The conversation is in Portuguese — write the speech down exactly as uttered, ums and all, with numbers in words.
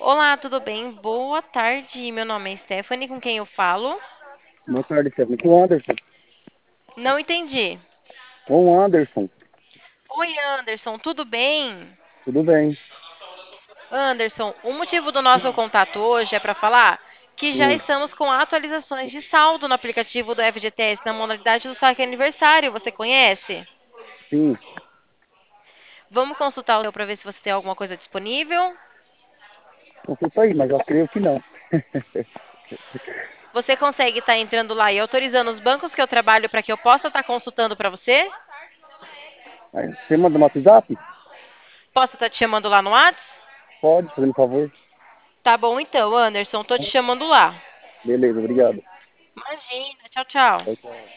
Olá, tudo bem? Boa tarde. Meu nome é Stephanie, com quem eu falo? Boa tarde, Stephanie. Com o Anderson. Não entendi. Com o Anderson. Oi, Anderson, tudo bem? Tudo bem. Anderson, o motivo do nosso contato hoje é para falar que já Hum, estamos com atualizações de saldo no aplicativo do F G T S na modalidade do saque aniversário. Você conhece? sim. Vamos consultar o seu para ver se você tem alguma coisa disponível. Consulta aí, mas eu creio que não. Você consegue estar entrando lá e autorizando os bancos que eu trabalho para que eu possa estar consultando para você? Aí, você manda no WhatsApp? Posso estar te chamando lá no Whats? Pode, fazendo favor. Tá bom então, Anderson, tô te chamando lá. Beleza, obrigado. Imagina, tchau, tchau. Tchau, tchau.